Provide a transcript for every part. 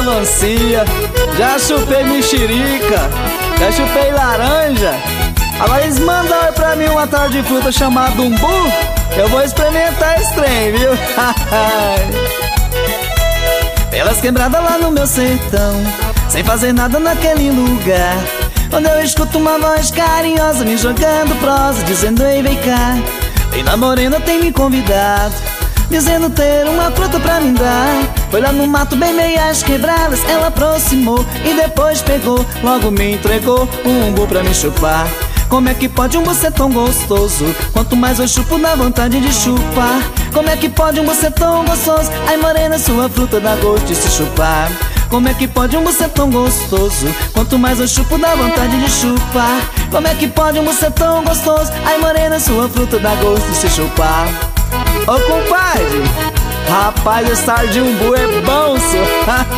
melancia, já chupei mexerica, já chupei laranja. Agora eles mandaram pra mim uma tal de fruta chamada umbu. Eu vou experimentar esse trem, viu? Pelas quebradas lá no meu sertão, sem fazer nada naquele lugar, onde eu escuto uma voz carinhosa me jogando prosa, dizendo: ei, vem cá. Bem na morena tem me convidado, dizendo ter uma fruta pra me dar. Foi lá no mato bem meias quebradas, ela aproximou e depois pegou, logo me entregou um umbu pra me chupar. Como é que pode um umbu ser tão gostoso? Quanto mais eu chupo dá vontade de chupar. Como é que pode um umbu ser tão gostoso? Ai morena, sua fruta dá gosto de se chupar. Como é que pode um umbu ser tão gostoso? Quanto mais eu chupo dá vontade de chupar. Como é que pode um umbu ser tão gostoso? Ai morena, sua fruta dá gosto de se chupar. Ô compadre, rapaz, esse tal de umbu é bom, senhor.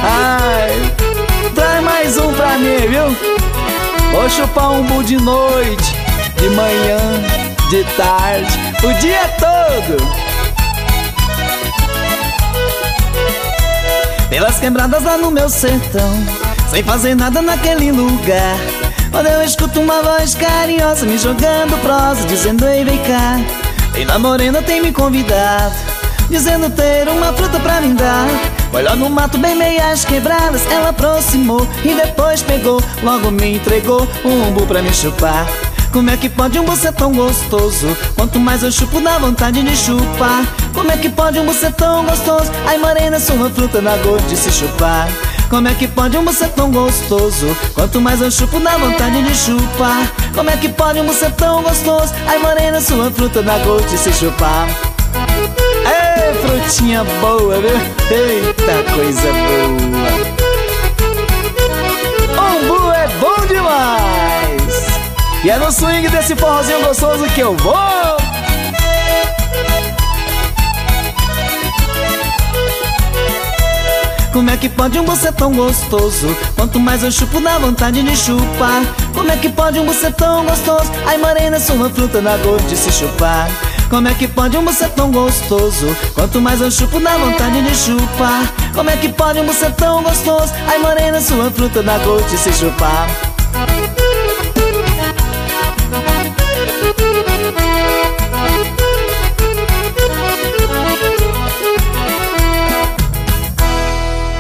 Traz mais um pra mim, viu? Vou chupar um umbu de noite, de manhã, de tarde, o dia todo. Pelas quebradas lá no meu sertão, sem fazer nada naquele lugar, onde eu escuto uma voz carinhosa me jogando prosa, dizendo: ei, vem cá. Bem na morena tem me convidado, dizendo ter uma fruta pra me dar. Foi lá no mato bem meias quebradas, ela aproximou e depois pegou, logo me entregou um umbu pra me chupar. Como é que pode um umbu ser tão gostoso? Quanto mais eu chupo dá vontade de chupar. Como é que pode um umbu ser tão gostoso? Ai morena, sua fruta dá gosto de se chupar. Como é que pode um umbu ser tão gostoso? Quanto mais eu chupo dá vontade de chupar. Como é que pode um umbu ser tão gostoso? Ai morena, sua fruta dá gosto de se chupar. Ei, frutinha boa, viu? Eita, coisa boa. Umbu é bom demais. E é no swing desse forrozinho gostoso que eu vou. Como é que pode um umbu ser tão gostoso? Quanto mais eu chupo dá vontade de chupar. Como é que pode um umbu ser tão gostoso? Ai morena, sua fruta dá gosto de se chupar. Como é que pode um umbu ser tão gostoso? Quanto mais eu chupo dá vontade de chupar. Como é que pode um umbu ser tão gostoso? Ai morena, sua fruta dá gosto de se chupar.